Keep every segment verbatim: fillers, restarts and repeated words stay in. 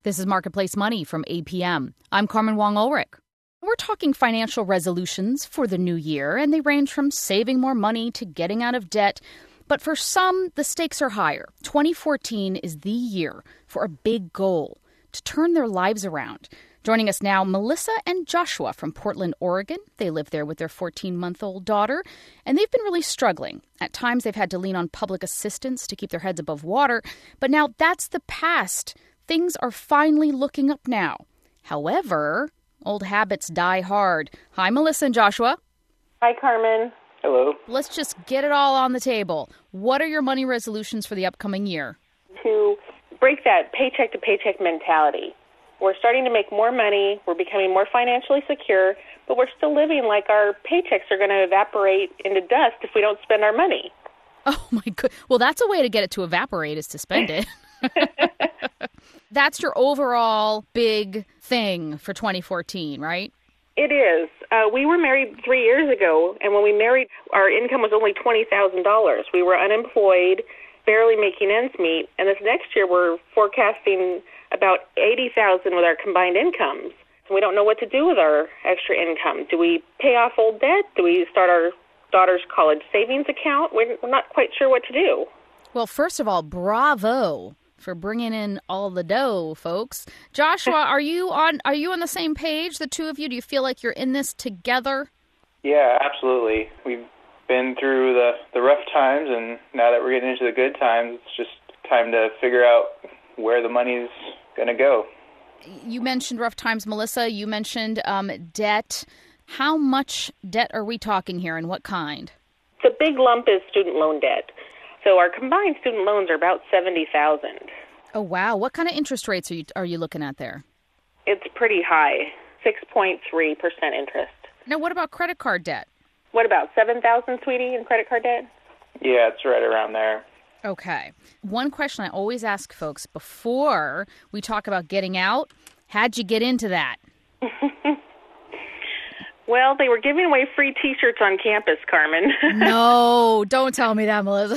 This is Marketplace Money from A P M. I'm Carmen Wong-Ulrich. We're talking financial resolutions for the new year, and they range from saving more money to getting out of debt. But for some, the stakes are higher. twenty fourteen is the year for a big goal, to turn their lives around. Joining us now, Melissa and Joshua from Portland, Oregon. They live there with their fourteen-month-old daughter, and they've been really struggling. At times, they've had to lean on public assistance to keep their heads above water. But now that's the past. Things are finally looking up now. However, old habits die hard. Hi, Melissa and Joshua. Hi, Carmen. Hello. Let's just get it all on the table. What are your money resolutions for the upcoming year? To break that paycheck-to-paycheck mentality. We're starting to make more money. We're becoming more financially secure, but we're still living like our paychecks are going to evaporate into dust if we don't spend our money. Oh, my God. Well, that's a way to get it to evaporate, is to spend it. That's your overall big thing for twenty fourteen, right? It is. Uh, we were married three years ago, and when we married, our income was only twenty thousand dollars. We were unemployed, barely making ends meet, and this next year we're forecasting about eighty thousand dollars with our combined incomes. So we don't know what to do with our extra income. Do we pay off old debt? Do we start our daughter's college savings account? We're not quite sure what to do. Well, first of all, bravo for bringing in all the dough, folks. Joshua, are you on Are you on the same page, the two of you? Do you feel like you're in this together? Yeah, absolutely. We've been through the, the rough times, and now that we're getting into the good times, it's just time to figure out where the money's going to go. You mentioned rough times, Melissa. You mentioned um, debt. How much debt are we talking here, and what kind? The big lump is student loan debt. So our combined student loans are about seventy thousand dollars. Oh, wow. What kind of interest rates are you are you looking at there? It's pretty high, six point three percent interest. Now, what about credit card debt? What about seven thousand dollars, sweetie, in credit card debt? Yeah, it's right around there. Okay. One question I always ask folks before we talk about getting out, how'd you get into that? Well, they were giving away free T-shirts on campus, Carmen. No, don't tell me that, Melissa.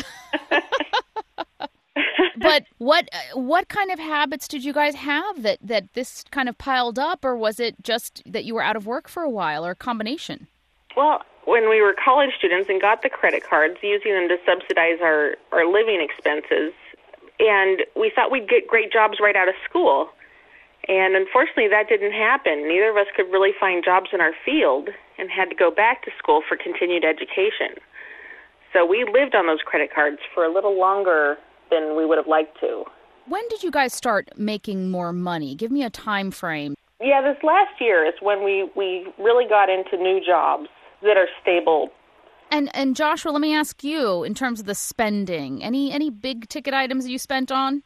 But what what kind of habits did you guys have that, that this kind of piled up, or was it just that you were out of work for a while, or a combination? Well, when we were college students and got the credit cards, using them to subsidize our, our living expenses, and we thought we'd get great jobs right out of school. And unfortunately, that didn't happen. Neither of us could really find jobs in our field and had to go back to school for continued education. So we lived on those credit cards for a little longer than we would have liked to. When did you guys start making more money? Give me a time frame. Yeah, this last year is when we, we really got into new jobs that are stable. And and Joshua, let me ask you, in terms of the spending, any any big ticket items that you spent on?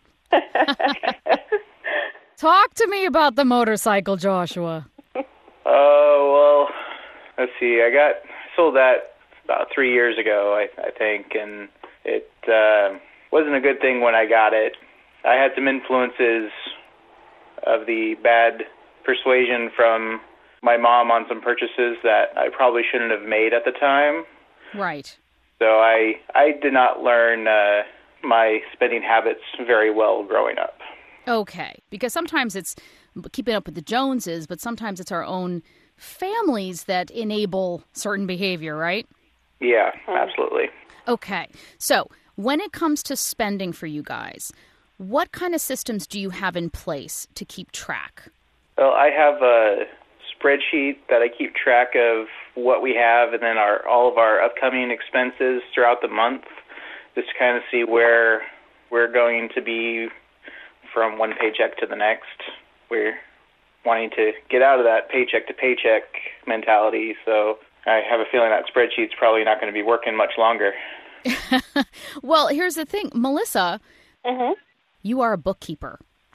Talk to me about the motorcycle, Joshua. Oh, well, let's see. I got sold that about three years ago, I, I think, and it uh, wasn't a good thing when I got it. I had some influences of the bad persuasion from my mom on some purchases that I probably shouldn't have made at the time. Right. So I, I did not learn uh, my spending habits very well growing up. Okay, because sometimes it's keeping up with the Joneses, but sometimes it's our own families that enable certain behavior, right? Yeah, absolutely. Okay, so when it comes to spending for you guys, what kind of systems do you have in place to keep track? Well, I have a spreadsheet that I keep track of what we have and then our all of our upcoming expenses throughout the month, just to kind of see where we're going to be from one paycheck to the next. We're wanting to get out of that paycheck to paycheck mentality, so I have a feeling that spreadsheet's probably not going to be working much longer. Well, here's the thing, Melissa, Mm-hmm. you are a bookkeeper.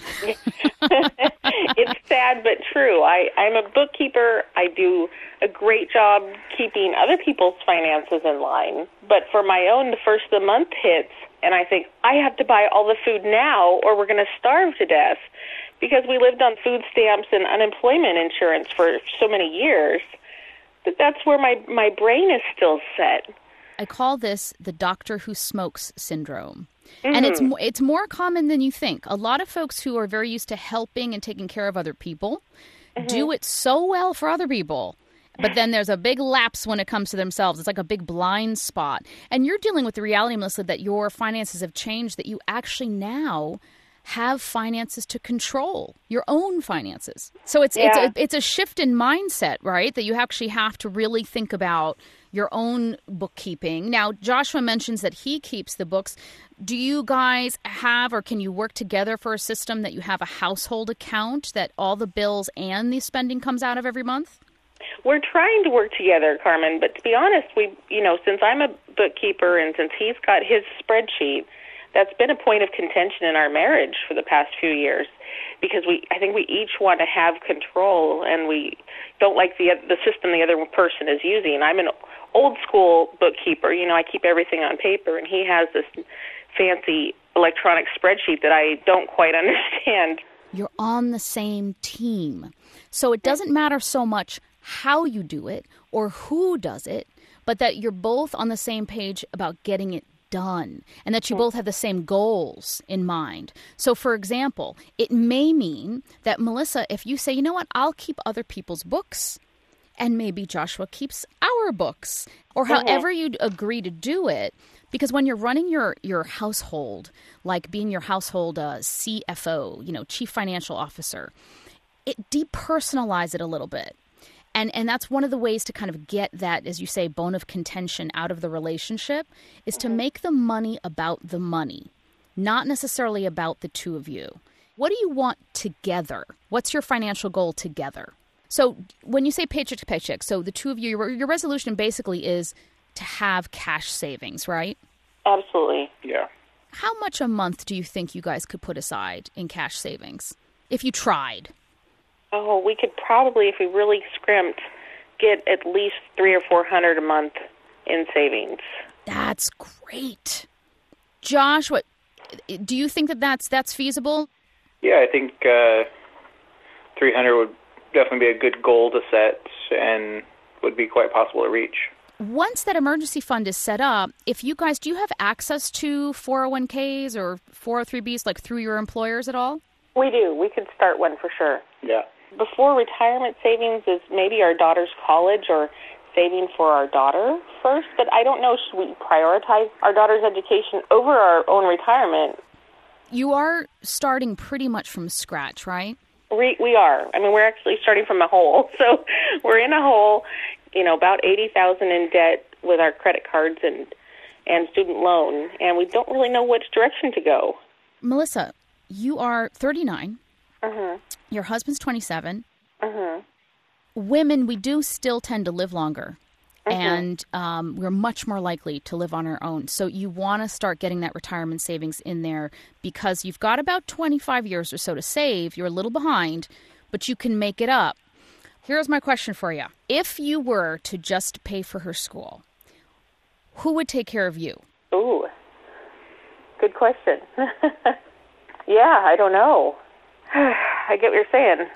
It's sad but true. I, I'm a bookkeeper. I do a great job keeping other people's finances in line. But for my own, the first of the month hits, and I think, I have to buy all the food now or we're going to starve to death. Because we lived on food stamps and unemployment insurance for so many years, that that's where my, my brain is still set. I call this the doctor who smokes syndrome. Mm-hmm. And it's mo- it's more common than you think. A lot of folks who are very used to helping and taking care of other people mm-hmm. do it so well for other people. But then there's a big lapse when it comes to themselves. It's like a big blind spot. And you're dealing with the reality, Melissa, that your finances have changed, that you actually now have finances to control, your own finances. So it's yeah. it's a, it's a shift in mindset, right? That you actually have to really think about your own bookkeeping. Now, Joshua mentions that he keeps the books. Do you guys have, or can you work together for a system that you have a household account that all the bills and the spending comes out of every month? We're trying to work together, Carmen, but to be honest, we, you know, since I'm a bookkeeper and since he's got his spreadsheet, that's been a point of contention in our marriage for the past few years, because we, I think we each want to have control, and we don't like the the system the other person is using. I'm an old school bookkeeper, you know, I keep everything on paper, and he has this fancy electronic spreadsheet that I don't quite understand. You're on the same team, so it doesn't matter so much how you do it or who does it, but that you're both on the same page about getting it done, and that you both have the same goals in mind. So, for example, it may mean that, Melissa, if you say, you know what, I'll keep other people's books, and maybe Joshua keeps our books, or however you agree to do it, because when you're running your, your household, like being your household uh, C F O, you know, Chief Financial Officer, it depersonalize it a little bit. And and that's one of the ways to kind of get that, as you say, bone of contention out of the relationship, is mm-hmm. to make the money about the money, not necessarily about the two of you. What do you want together? What's your financial goal together? So when you say paycheck to paycheck, so the two of you, your, your resolution basically is to have cash savings, right? Absolutely. Yeah. How much a month do you think you guys could put aside in cash savings if you tried? Oh, we could probably, if we really scrimped, get at least three or four hundred a month in savings. That's great, Josh. What do you think that that's that's feasible? Yeah, I think uh, three hundred would definitely be a good goal to set, and would be quite possible to reach. Once that emergency fund is set up, if you guys, do you have access to four oh one k's or four oh three b's, like through your employers at all? We do. We could start one for sure. Yeah. Before retirement savings is maybe our daughter's college or saving for our daughter first, but I don't know, should we prioritize our daughter's education over our own retirement? You are starting pretty much from scratch, right? We, we are. I mean, we're actually starting from a hole. So we're in a hole, you know, about eighty thousand dollars in debt with our credit cards and, and student loan, and we don't really know which direction to go. Melissa, you are thirty-nine. Uh-huh. Your husband's twenty-seven. Uh-huh. Women, we do still tend to live longer. Uh-huh. And um, we're much more likely to live on our own. So you want to start getting that retirement savings in there, because you've got about twenty-five years or so to save. You're a little behind, but you can make it up. Here's my question for you. If you were to just pay for her school, who would take care of you? Ooh, good question. Yeah, I don't know. I get what you're saying.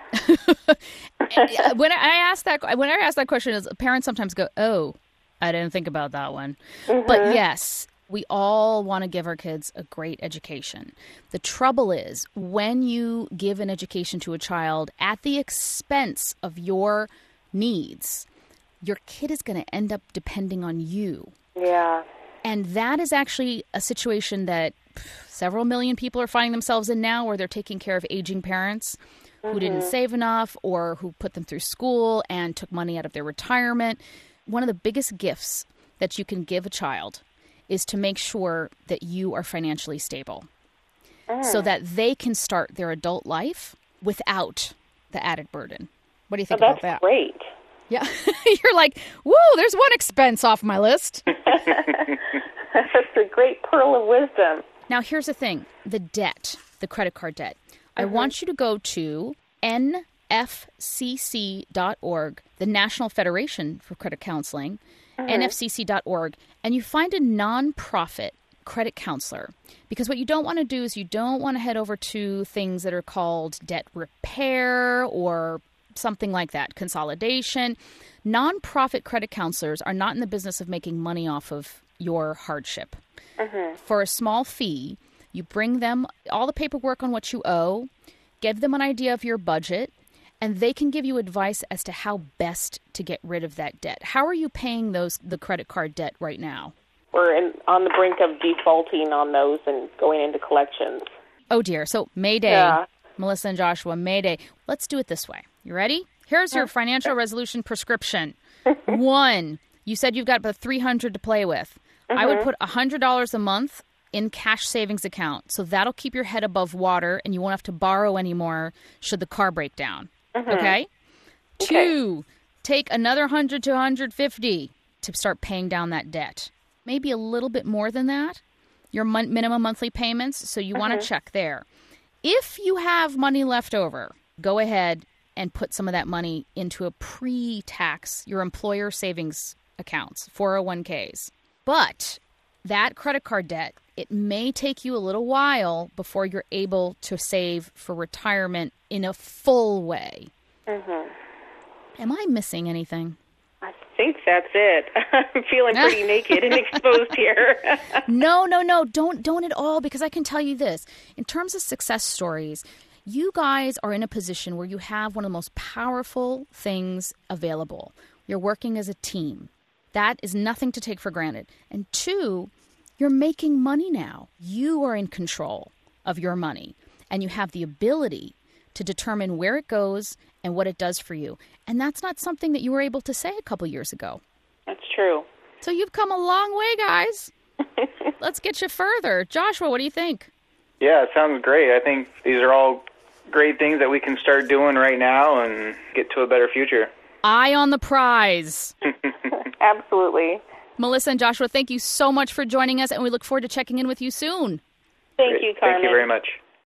when I ask that, when I ask that question, is parents sometimes go, "Oh, I didn't think about that one." Mm-hmm. But yes, we all want to give our kids a great education. The trouble is, when you give an education to a child at the expense of your needs, your kid is going to end up depending on you. Yeah. And that is actually a situation that several million people are finding themselves in now, where they're taking care of aging parents who mm-hmm. didn't save enough, or who put them through school and took money out of their retirement. One of the biggest gifts that you can give a child is to make sure that you are financially stable mm. so that they can start their adult life without the added burden. What do you think oh, about that? That's great. Yeah. You're like, woo, there's one expense off my list. That's a great pearl of wisdom. Now, here's the thing. The debt, the credit card debt. Mm-hmm. I want you to go to N F C C dot org, the National Federation for Credit Counseling, mm-hmm. N F C C dot org, and you find a nonprofit credit counselor. Because what you don't want to do is you don't want to head over to things that are called debt repair or something like that, consolidation. Nonprofit credit counselors are not in the business of making money off of your hardship. Mm-hmm. For a small fee, you bring them all the paperwork on what you owe, give them an idea of your budget, and they can give you advice as to how best to get rid of that debt. How are you paying those the credit card debt right now? We're in, on the brink of defaulting on those and going into collections. Oh, dear. So Mayday, yeah. Melissa and Joshua, Mayday. Let's do it this way. You ready? Here's your financial resolution prescription. One, you said you've got about three hundred dollars to play with. Mm-hmm. I would put one hundred dollars a month in cash savings account. So that'll keep your head above water and you won't have to borrow anymore should the car break down. Mm-hmm. Okay? Okay. Two, take another one hundred to one hundred fifty to start paying down that debt. Maybe a little bit more than that, your mon- minimum monthly payments, so you mm-hmm. want to check there. If you have money left over, go ahead and put some of that money into a pre-tax, your employer savings accounts, four oh one k's. But that credit card debt, it may take you a little while before you're able to save for retirement in a full way. Mm-hmm. Am I missing anything? I think that's it. I'm feeling pretty naked and exposed here. No, no, no. Don't, don't at all, because I can tell you this. In terms of success stories, you guys are in a position where you have one of the most powerful things available. You're working as a team. That is nothing to take for granted. And two, you're making money now. You are in control of your money, and you have the ability to determine where it goes and what it does for you. And that's not something that you were able to say a couple years ago. That's true. So you've come a long way, guys. Let's get you further. Joshua, what do you think? Yeah, it sounds great. I think these are all great things that we can start doing right now and get to a better future. Eye on the prize. Absolutely. Melissa and Joshua, thank you so much for joining us, and we look forward to checking in with you soon. Thank Great. you, Carmen. Thank you very much.